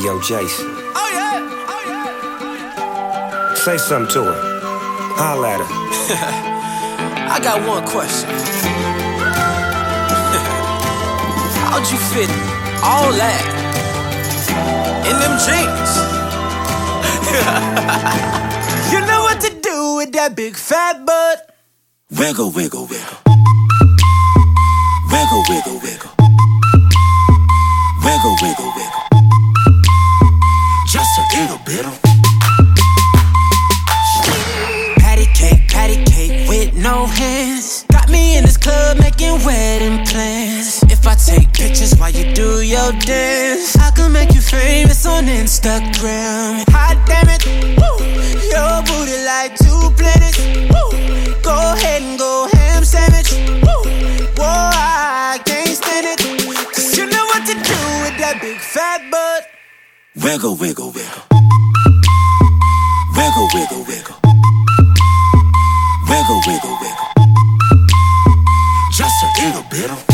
yo, Jason. Oh yeah, oh yeah. Say something to her. Holla at her. I got one question. How'd you fit all that in them jeans? You know what to do with that big fat butt. Wiggle, wiggle, wiggle. Wiggle, wiggle, wiggle. Wiggle, wiggle, wiggle. Just a little bit of patty cake with no hands. Got me in this club making wedding plans. If I take pictures while you do your dance, I can make you famous on Instagram. Hot damn it, woo. Your booty like 2 planets, woo. Go ahead and go ham sandwich, woo. Whoa, I can't stand it, 'cause you know what to do with that big fat butt. wiggle, wiggle, wiggle. Wiggle, wiggle, wiggle. Wiggle, wiggle, wiggle. Just a little bit of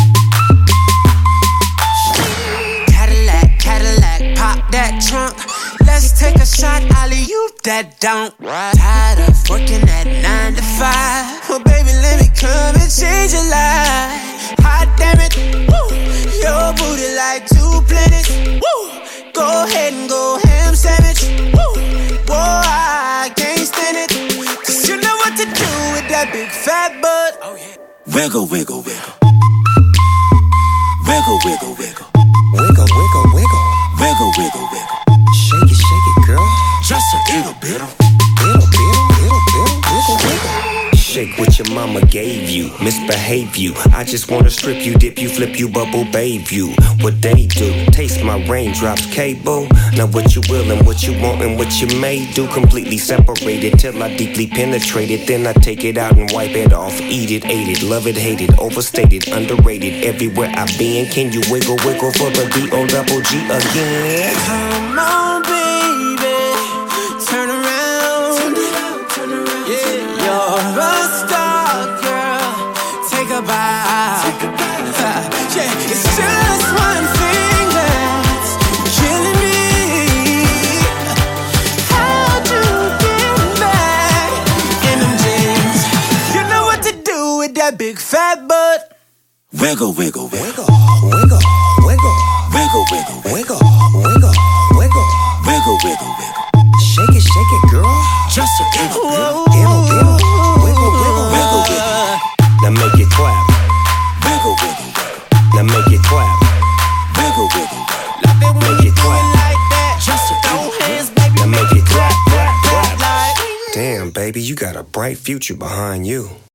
Cadillac, pop that trunk. Let's take a shot, alley-oop that dunk. Tired of working at 9 to 5. Well, baby, let me come and change your life. Hot damn it, woo. Your booty like 2 planets, woo. Go ahead and go ham sandwich, woo. Whoa, I can't stand it, 'cause you know what to do with that big fat butt. Oh, yeah. wiggle, wiggle, wiggle. Wiggle, wiggle, wiggle. Wiggle, wiggle, wiggle. Wiggle, wiggle, wiggle. Shake it, girl. Just a little bit of Wiggle, wiggle. Shake what your mama gave you, misbehave you. I just wanna strip you, dip you, flip you, bubble babe you. What they do, taste my raindrops, cable. Now what you will and what you want and what you may do. Completely separated till I deeply penetrate it. Then I take it out and wipe it off. Eat it, ate it, love it, hate it. Overstated, underrated, everywhere I've been. Can you wiggle, wiggle for the D-O-double-G again? Come on, baby, turn around. Yeah, you're a star, girl. Take a bow. Yeah, it's just one thing that's killing me. How'd you get back in them jeans? You know what to do with that big fat butt. wiggle, wiggle, wiggle. Wiggle, wiggle, wiggle. Wiggle, wiggle, wiggle. Wiggle, wiggle, wiggle. Wiggle, wiggle, wiggle. Shake it, girl. Just a little bit of Wiggle, wiggle, wiggle. wiggle, wiggle. Now make it clap. Wiggle, wiggle, wiggle. Now make it clap. Wiggle, wiggle, wiggle. Love it when Make you it do clap. it like that. Just a Throw little hands, baby. Now make it clap, clap, clap. Like Damn, baby, you got a bright future behind you.